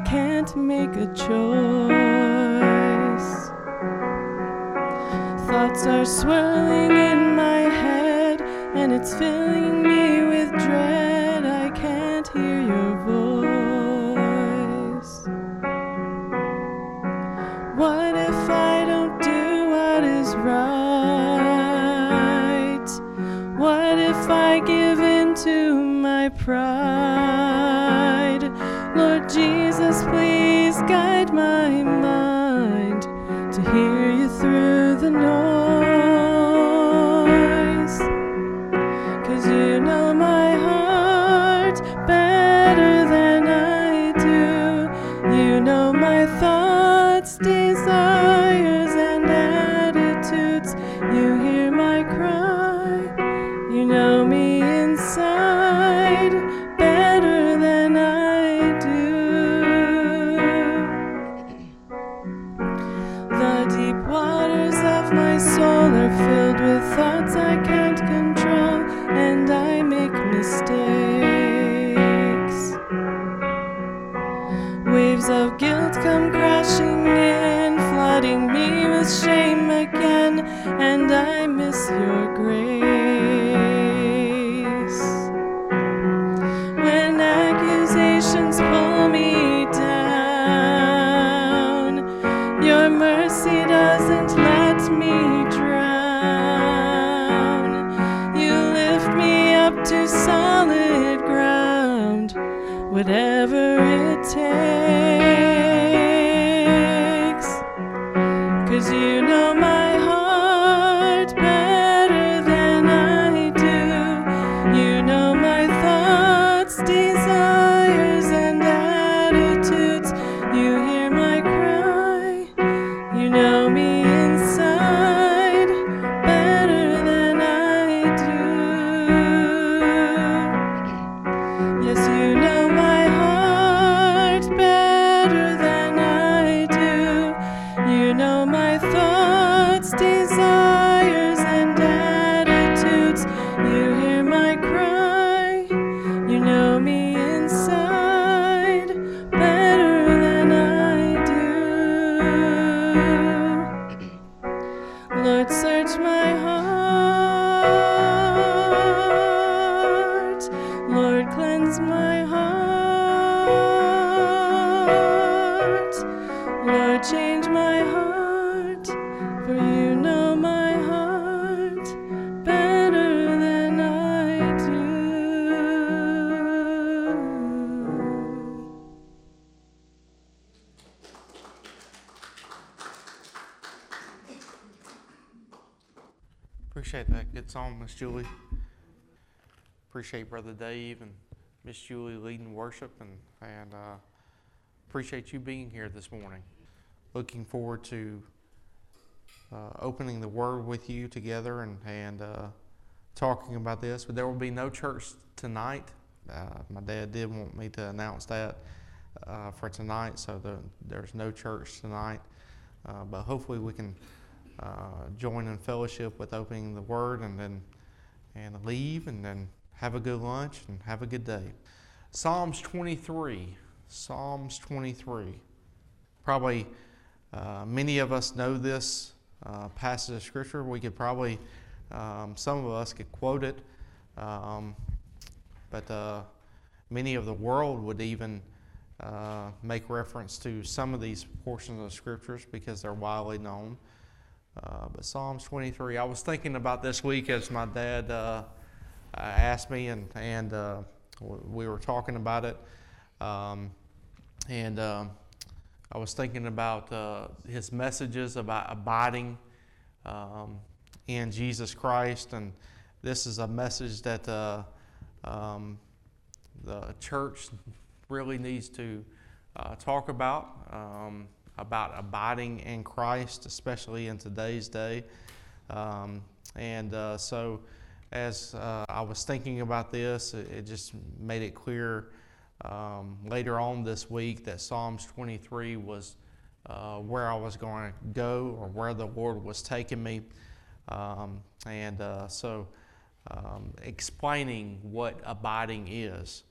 can't make a choice. Thoughts are swirling in my head, and it's filling me with dread. I can't hear your voice. What if I don't do what is right? What if I give in to my pride? Lord Jesus, please guide my mind to hear you through the noise. 'Cause you know my heart better than I do. You know my thoughts, desires, and attitudes. You hear my cry. You know me inside better than I do. The deep waters of my soul are filled with thoughts I can't control, and I make mistakes. Waves of guilt come crashing in, flooding me with shame again, and I miss your grace. When accusations pull me down, your mercy doesn't let me drown. You lift me up to solid ground, whatever it takes. 'Cause you know my heart better than I do. You know my thoughts, desires, and attitudes. You hear my cry. You know me inside better than I do. Yes, you know my heart better than I do. You know my thoughts, desires, and attitudes. You hear my cry. You know me inside better than I do. Lord, search my heart. Lord, cleanse my heart. Lord, change my heart, for you know my heart better than I do. Appreciate that good song, Miss Julie. Appreciate Brother Dave and Miss Julie leading worship, and appreciate you being here this morning. Looking forward to opening the Word with you together and talking about this. But there will be no church tonight. My dad did want me to announce that for tonight, so there's no church tonight. But hopefully we can join in fellowship with opening the Word and leave and then have a good lunch and have a good day. Psalms 23. Psalms 23. Probably many of us know this passage of Scripture. We could probably, some of us could quote it, but many of the world would even make reference to some of these portions of Scriptures because they're widely known. But Psalms 23, I was thinking about this week as my dad asked me, and we were talking about it, and I was thinking about his messages about abiding in Jesus Christ, and this is a message that the church really needs to talk about abiding in Christ, especially in today's day. So as I was thinking about this, it just made it clear later on this week that Psalms 23 was where I was going to go, or where the Lord was taking me. Explaining what abiding is.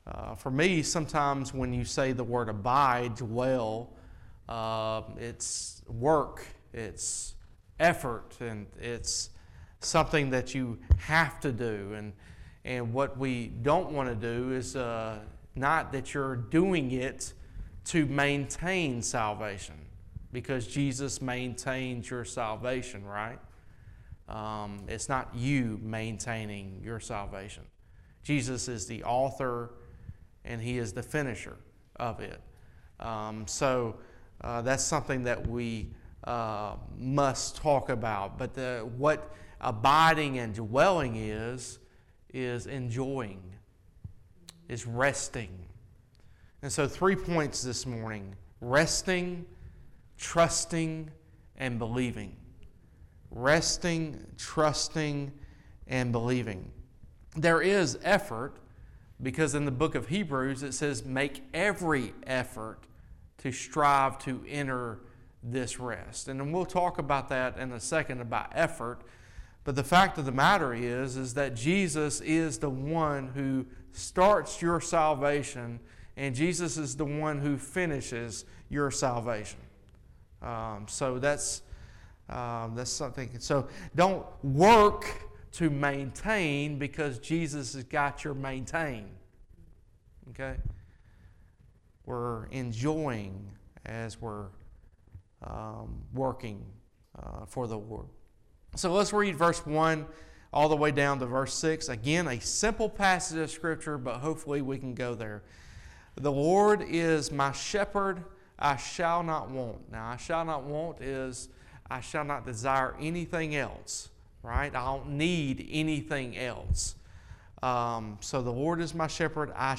For me, sometimes when you say the word abide, dwell, it's work, it's effort, and it's something that you have to do. And what we don't want to do is not that you're doing it to maintain salvation, because Jesus maintains your salvation, right? It's not you maintaining your salvation. Jesus is the author and He is the finisher of it. So that's something that we must talk about. But what abiding and dwelling is enjoying, is resting. And so 3 points this morning: resting, trusting, and believing. Resting, trusting, and believing. There is effort, because in the book of Hebrews it says, make every effort to strive to enter this rest. And then we'll talk about that in a second, about effort. But the fact of the matter is that Jesus is the one who starts your salvation, and Jesus is the one who finishes your salvation. So that's something. So don't work to maintain, because Jesus has got your maintain. Okay? We're enjoying as we're working for the Lord. So let's read verse 1 all the way down to verse 6. Again, a simple passage of Scripture, but hopefully we can go there. The Lord is my shepherd, I shall not want. Now, I shall not want is I shall not desire anything else, right? I don't need anything else. So the Lord is my shepherd, I'm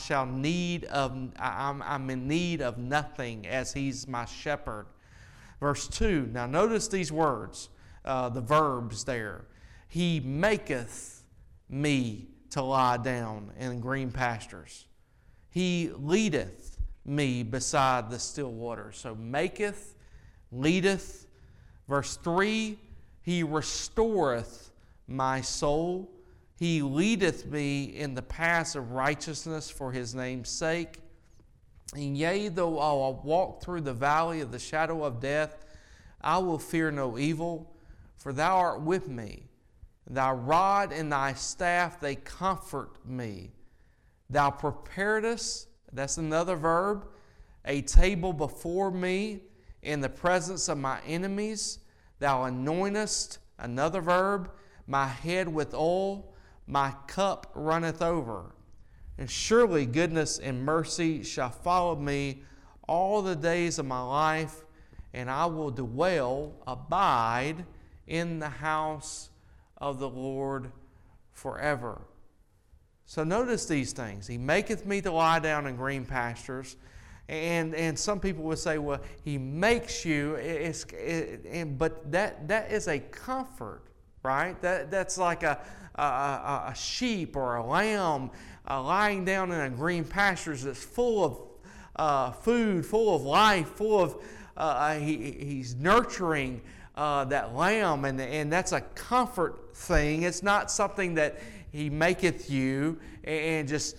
in need of nothing, as He's my shepherd. Verse 2, now notice these words, the verbs there. He maketh me to lie down in green pastures. He leadeth me beside the still waters. So maketh, leadeth. Verse 3, He restoreth my soul. He leadeth me in the paths of righteousness for His name's sake. And yea, though I walk through the valley of the shadow of death, I will fear no evil, for Thou art with me. Thy rod and Thy staff, they comfort me. Thou preparedest, that's another verb, a table before me in the presence of my enemies. Thou anointest, another verb, my head with oil, my cup runneth over. And surely goodness and mercy shall follow me all the days of my life, and I will abide in the house of the Lord forever. So notice these things. He maketh me to lie down in green pastures. And some people would say, well, He makes you, but that is a comfort, right? That's like a sheep or a lamb lying down in a green pastures that's full of food, full of life, full of, he's nurturing that lamb, and that's a comfort thing. It's not something that He maketh you and just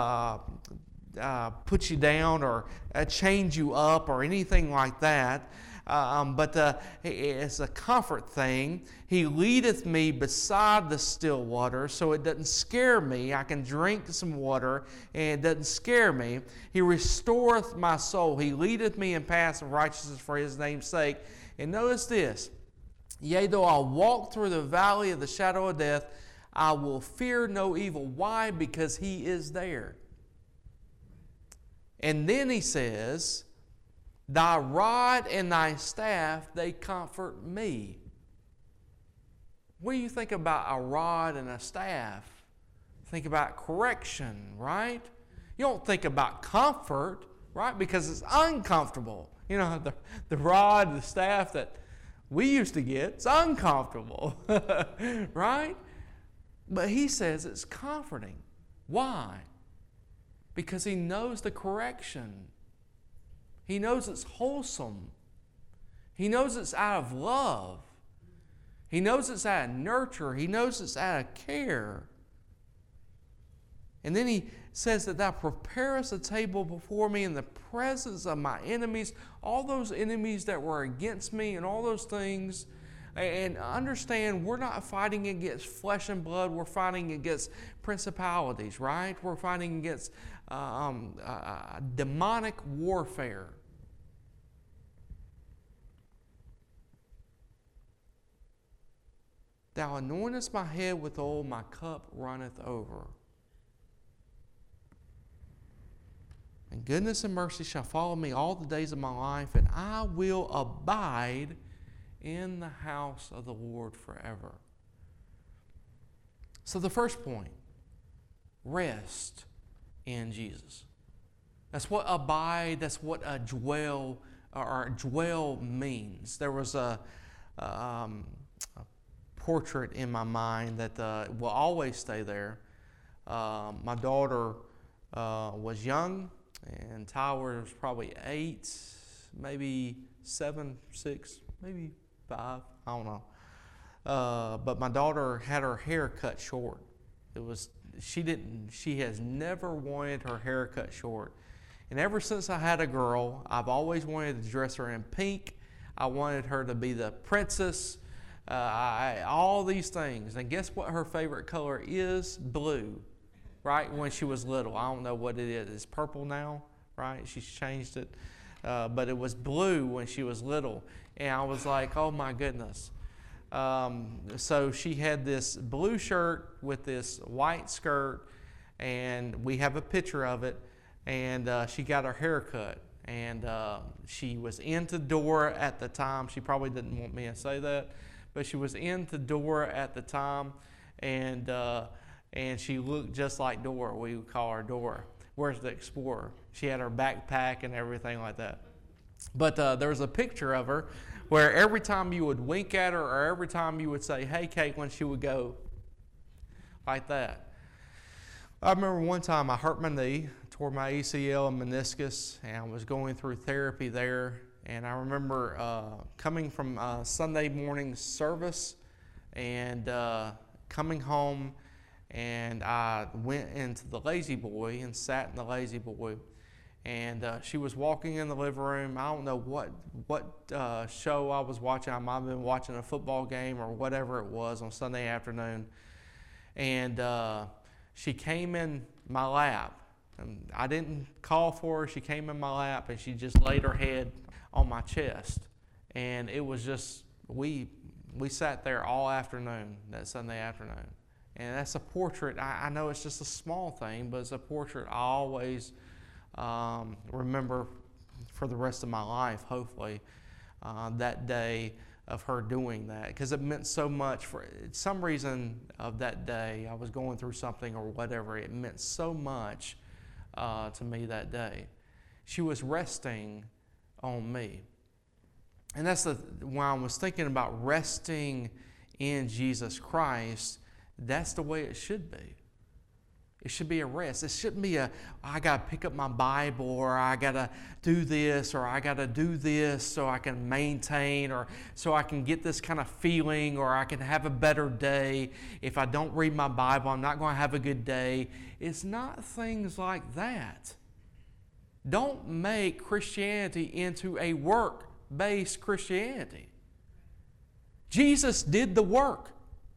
put you down or change you up or anything like that. But it's a comfort thing. He leadeth me beside the still water, so it doesn't scare me. I can drink some water and it doesn't scare me. He restoreth my soul. He leadeth me in paths of righteousness for His name's sake. And notice this. Yea, though I walk through the valley of the shadow of death, I will fear no evil. Why? Because He is there. And then He says, Thy rod and Thy staff, they comfort me. What do you think about a rod and a staff? Think about correction, right? You don't think about comfort, right? Because it's uncomfortable. You know, the rod, the staff that we used to get, it's uncomfortable, right? But He says it's comforting. Why? Because He knows the correction. He knows it's wholesome. He knows it's out of love. He knows it's out of nurture. He knows it's out of care. And then says that thou preparest a table before me in the presence of my enemies, all those enemies that were against me and all those things. And understand, we're not fighting against flesh and blood. We're fighting against principalities, right? We're fighting against demonic warfare. Thou anointest my head with oil, my cup runneth over. And goodness and mercy shall follow me all the days of my life, and I will abide in the house of the Lord forever. So the first point, rest in Jesus. That's what abide, that's what a dwell means. There was a portrait in my mind that will always stay there. My daughter was young, and Tyler was probably 8, maybe 7, 6, maybe 5, I don't know. But my daughter had her hair cut short. She has never wanted her hair cut short. And ever since I had a girl, I've always wanted to dress her in pink. I wanted her to be the princess. All these things. And guess what her favorite color is? Blue. Right? When she was little. I don't know what it is. It's purple now, right? She's changed it. But it was blue when she was little. And I was like, oh my goodness. So she had this blue shirt with this white skirt, and we have a picture of it. And she got her hair cut. And she was into Dora at the time. She probably didn't want me to say that, but she was into Dora at the time. And she looked just like Dora. We would call her Dora. Where's the Explorer? She had her backpack and everything like that. But there was a picture of her where every time you would wink at her or every time you would say, hey, Caitlin, she would go like that. I remember one time I hurt my knee, tore my ACL and meniscus, and I was going through therapy there. And I remember coming from Sunday morning service and coming home, and I went into the Lazy Boy and sat in the Lazy Boy. And she was walking in the living room. I don't know what show I was watching. I might have been watching a football game or whatever it was on Sunday afternoon. And she came in my lap. And I didn't call for her. She came in my lap, and she just laid her head on my chest. And it was just, we sat there all afternoon, that Sunday afternoon. And that's a portrait. I know it's just a small thing, but it's a portrait I always remember for the rest of my life, hopefully, that day of her doing that, because it meant so much. For some reason of that day, I was going through something or whatever. It meant so much to me that day. She was resting on me. And that's when I was thinking about resting in Jesus Christ, that's the way it should be. It should be a rest. It shouldn't be I got to pick up my Bible, or I got to do this, or I got to do this so I can maintain, or so I can get this kind of feeling, or I can have a better day. If I don't read my Bible, I'm not going to have a good day. It's not things like that. Don't make Christianity into a work-based Christianity. Jesus did the work.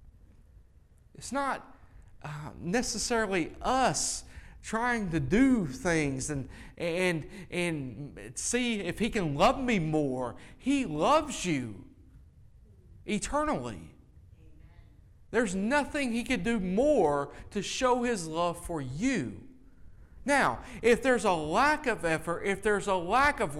It's not necessarily us trying to do things and see if He can love me more. He loves you eternally. There's nothing He could do more to show His love for you. Now, if there's a lack of effort, if there's a lack of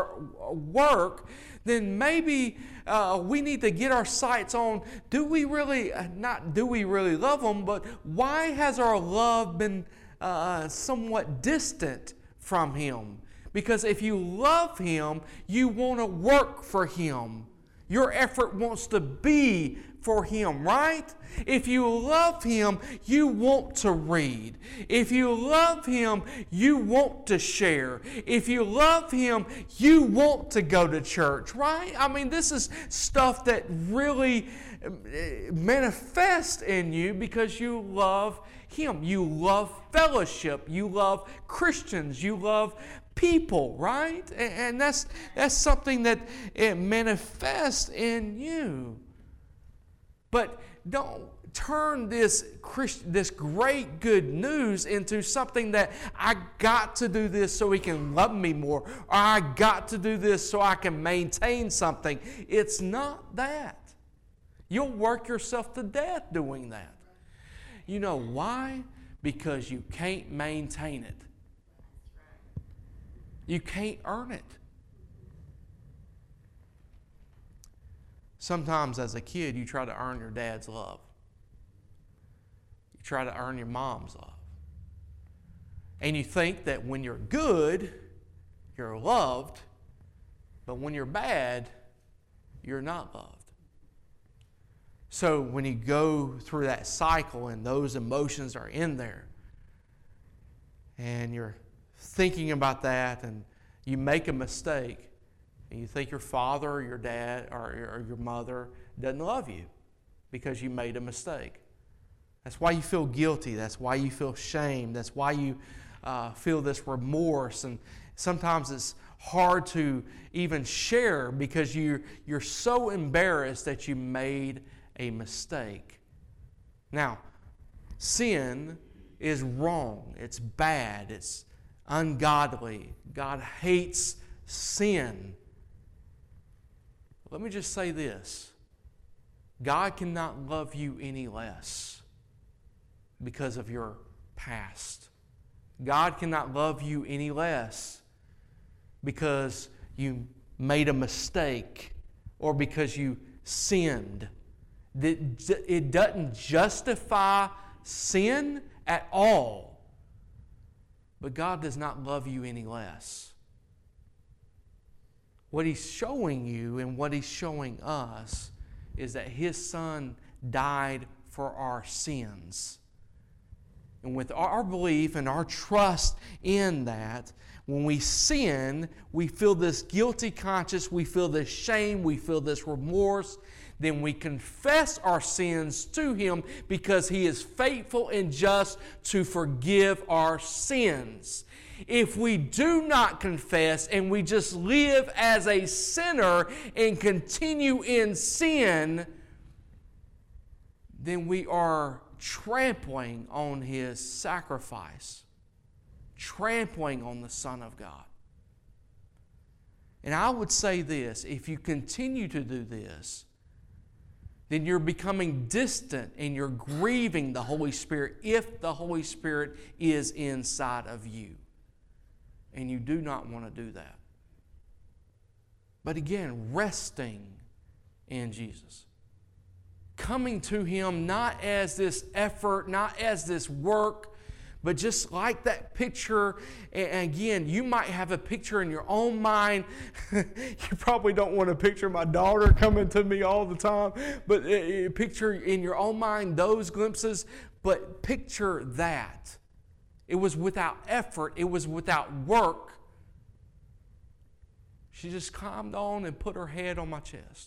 work, then maybe we need to get our sights on, do we really love Him, but why has our love been somewhat distant from Him? Because if you love Him, you want to work for Him. Your effort wants to be for Him, right? If you love Him, you want to read. If you love Him, you want to share. If you love Him, you want to go to church, right? I mean, this is stuff that really manifests in you because you love Him. You love fellowship. You love Christians. You love people, right? And that's something that it manifests in you. But don't turn this great good news into something that I got to do this so He can love me more, or I got to do this so I can maintain something. It's not that. You'll work yourself to death doing that. You know why? Because you can't maintain it. You can't earn it. Sometimes as a kid, you try to earn your dad's love. You try to earn your mom's love. And you think that when you're good, you're loved, but when you're bad, you're not loved. So when you go through that cycle and those emotions are in there, and you're thinking about that, and you make a mistake, and you think your father or your dad or your mother doesn't love you because you made a mistake. That's why you feel guilty. That's why you feel shame. That's why you feel this remorse. And sometimes it's hard to even share because you're so embarrassed that you made a mistake. Now, sin is wrong. It's bad. It's ungodly. God hates sin. Let me just say this. God cannot love you any less because of your past. God cannot love you any less because you made a mistake or because you sinned. It doesn't justify sin at all. But God does not love you any less. What He's showing you and what He's showing us is that His Son died for our sins. And with our belief and our trust in that, when we sin, we feel this guilty conscience, we feel this shame, we feel this remorse. Then we confess our sins to Him because He is faithful and just to forgive our sins. If we do not confess and we just live as a sinner and continue in sin, then we are trampling on His sacrifice, trampling on the Son of God. And I would say this, if you continue to do this, then you're becoming distant and you're grieving the Holy Spirit if the Holy Spirit is inside of you. And you do not want to do that. But again, resting in Jesus. Coming to Him not as this effort, not as this work, but just like that picture. And again, you might have a picture in your own mind. You probably don't want to picture my daughter coming to me all the time. But picture in your own mind those glimpses. But picture that. It was without effort. It was without work. She just climbed on and put her head on my chest.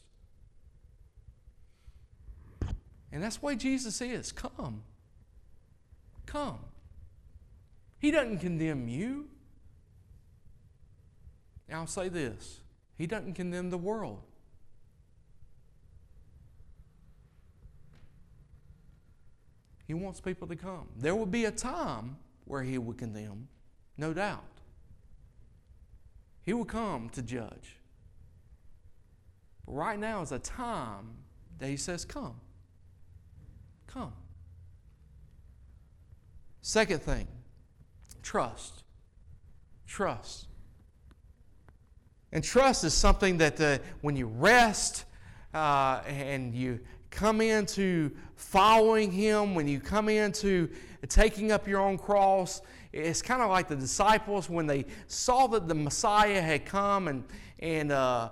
And that's the way Jesus is. Come. Come. He doesn't condemn you. Now I'll say this. He doesn't condemn the world. He wants people to come. There will be a time where He will condemn, no doubt. He will come to judge. But right now is a time that He says, come. Come. Second thing, trust. Trust. And trust is something that when you rest and you come into following Him, when you come into taking up your own cross, it's kind of like the disciples when they saw that the Messiah had come and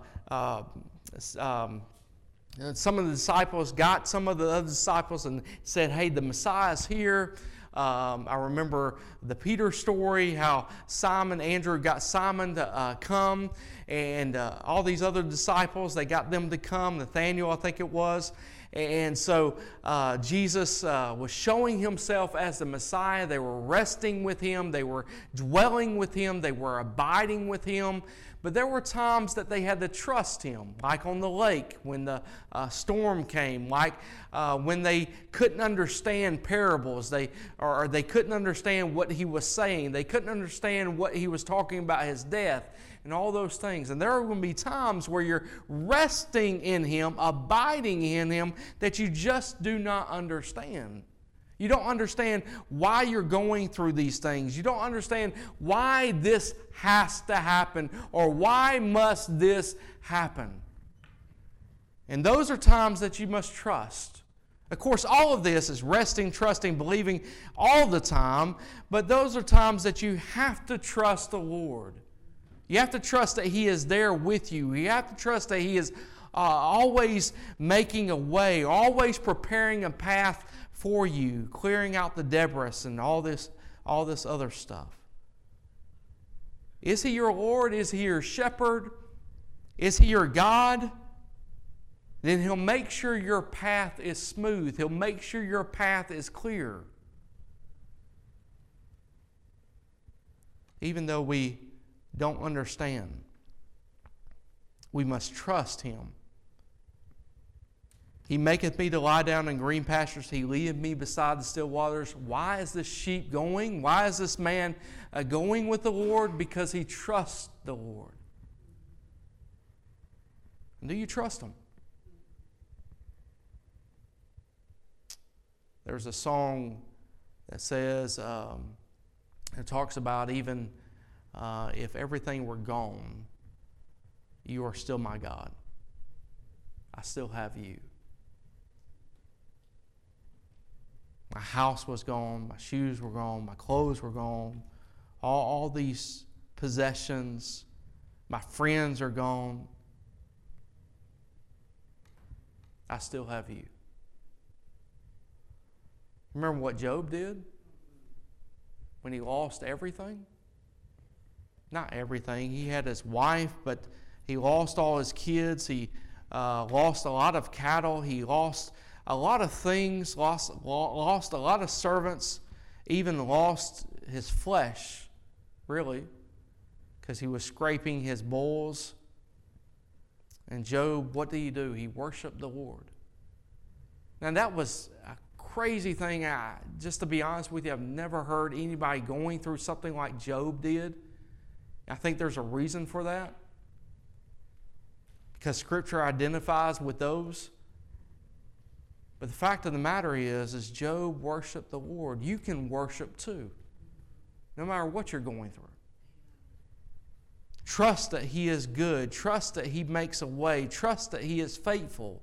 some of the disciples got some of the other disciples and said, hey, the Messiah's here. I remember the Peter story, how Andrew got Simon to come, and all these other disciples, they got them to come, Nathaniel, I think it was, And so Jesus was showing himself as the Messiah. They were resting with him. They were dwelling with him. They were abiding with him. But there were times that they had to trust him, like on the lake when the storm came, like when they couldn't understand parables, they couldn't understand what he was saying. They couldn't understand what he was talking about, his death, and all those things. And there are going to be times where you're resting in him, abiding in him, that you just do not understand. You don't understand why you're going through these things. You don't understand why this has to happen or why must this happen. And those are times that you must trust. Of course, all of this is resting, trusting, believing all the time, but those are times that you have to trust the Lord. You have to trust that He is there with you. You have to trust that He is always making a way, always preparing a path for you, clearing out the debris and all this other stuff. Is He your Lord? Is He your shepherd? Is He your God? Then He'll make sure your path is smooth. He'll make sure your path is clear. Even though we don't understand, we must trust Him. He maketh me to lie down in green pastures. He leadeth me beside the still waters. Why is this sheep going? Why is this man going with the Lord? Because he trusts the Lord. And do you trust Him? There's a song that says, it talks about even if everything were gone, you are still my God. I still have you. My house was gone, my shoes were gone, my clothes were gone, all these possessions, my friends are gone. I still have you. Remember what Job did when he lost everything? Not everything. He had his wife, but he lost all his kids. He lost a lot of cattle. He lost a lot of things, lost a lot of servants, even lost his flesh, really, because he was scraping his bulls. And Job, what did he do? He worshiped the Lord. Now that was a crazy thing. Just to be honest with you, I've never heard anybody going through something like Job did. I think there's a reason for that, because Scripture identifies with those. But the fact of the matter is Job worshiped the Lord. You can worship too, no matter what you're going through. Trust that He is good. Trust that He makes a way. Trust that He is faithful.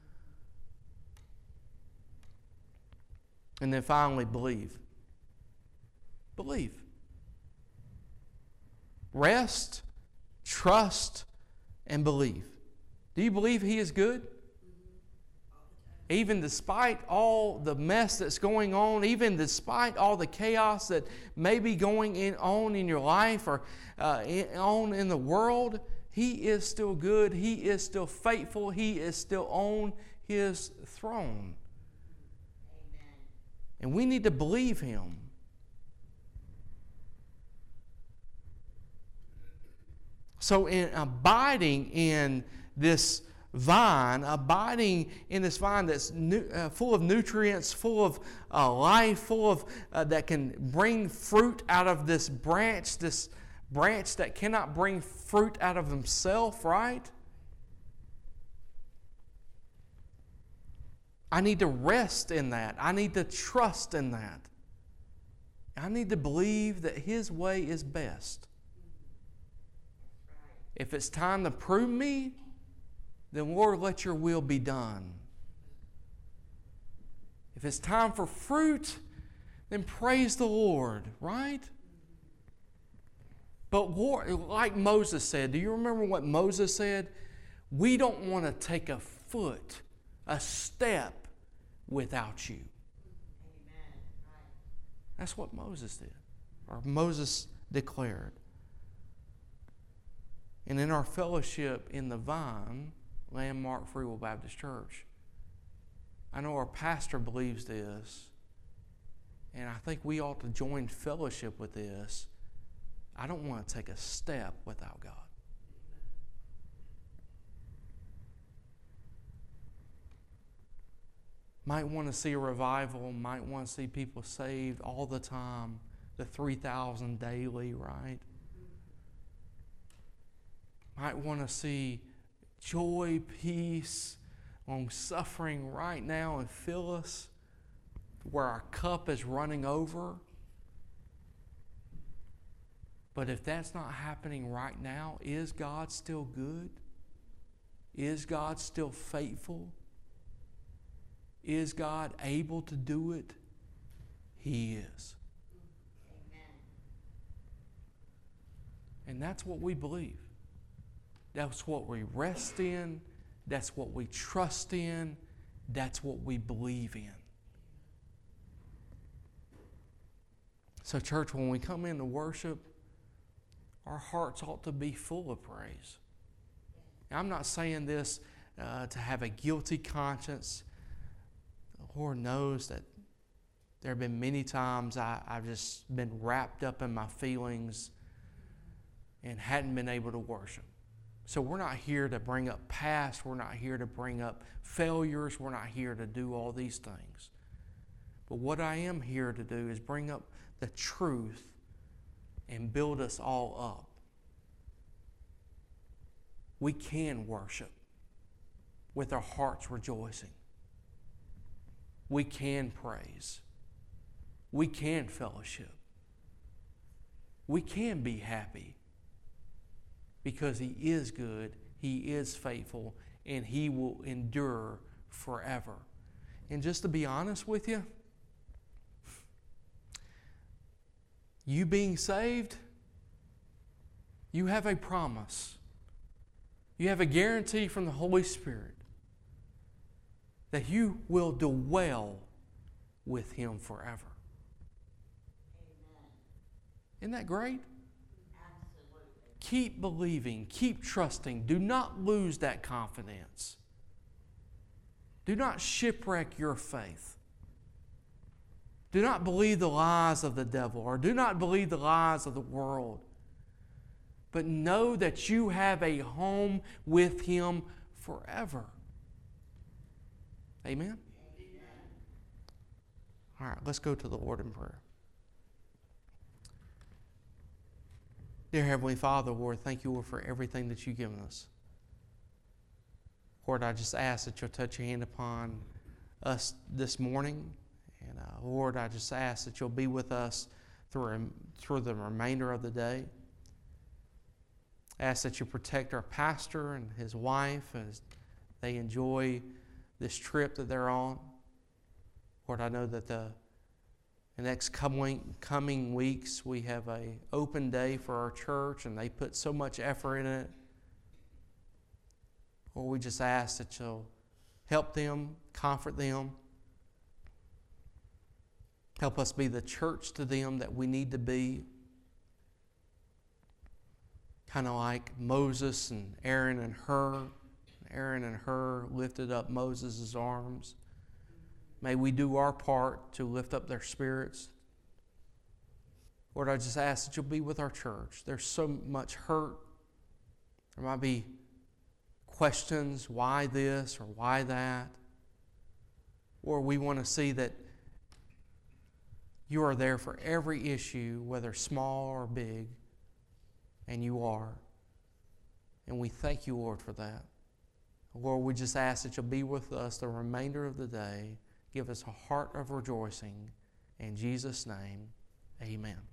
And then finally, believe. Believe. Rest, trust, and believe. Do you believe He is good? Even despite all the mess that's going on, even despite all the chaos that may be going on in your life or on in the world, He is still good. He is still faithful. He is still on His throne. Amen. And we need to believe Him. So in abiding in this vine, abiding in this vine that's full of nutrients, full of life, full of that can bring fruit out of this branch that cannot bring fruit out of himself, right? I need to rest in that. I need to trust in that. I need to believe that His way is best. If it's time to prune me, then Lord, let Your will be done. If it's time for fruit, then praise the Lord, right? But Lord, like Moses said, do you remember what Moses said? We don't want to take a foot, a step without You. Amen. That's what Moses did, or Moses declared. And in our fellowship in the vine, Landmark Free Will Baptist Church, I know our pastor believes this, and I think we ought to join fellowship with this. I don't want to take a step without God. Might want to see a revival, might want to see people saved all the time, the 3,000 daily, right? Might want to see joy, peace, long suffering right now and fill us where our cup is running over. But if that's not happening right now, is God still good? Is God still faithful? Is God able to do it? He is. Amen. And that's what we believe. That's what we rest in. That's what we trust in. That's what we believe in. So, church, when we come into worship, our hearts ought to be full of praise. Now, I'm not saying this to have a guilty conscience. The Lord knows that there have been many times I've just been wrapped up in my feelings and hadn't been able to worship. So we're not here to bring up past. We're not here to bring up failures. We're not here to do all these things. But what I am here to do is bring up the truth and build us all up. We can worship with our hearts rejoicing. We can praise. We can fellowship. We can be happy because He is good, He is faithful, and He will endure forever. And just to be honest with you, you being saved, you have a promise. You have a guarantee from the Holy Spirit that you will dwell with Him forever. Amen. Isn't that great? Absolutely. Keep believing, keep trusting. Do not lose that confidence. Do not shipwreck your faith. Do not believe the lies of the devil, or do not believe the lies of the world. But know that you have a home with Him forever. Amen? Amen. All right, let's go to the Lord in prayer. Dear Heavenly Father, Lord, thank you, Lord, for everything that you've given us. Lord, I just ask that you'll touch your hand upon us this morning. And Lord, I just ask that you'll be with us through the remainder of the day. I ask that you protect our pastor and his wife as they enjoy this trip that they're on. Lord, I know that the next coming weeks we have an open day for our church, and they put so much effort in it. Lord, we just ask that you'll help them, comfort them. Help us be the church to them that we need to be. Kind of like Moses and Aaron and Hur. Aaron and Hur lifted up Moses' arms. May we do our part to lift up their spirits. Lord, I just ask that you'll be with our church. There's so much hurt. There might be questions, why this or why that. Or we want to see that you are there for every issue, whether small or big, and you are. And we thank you, Lord, for that. Lord, we just ask that you'll be with us the remainder of the day. Give us a heart of rejoicing. In Jesus' name, amen.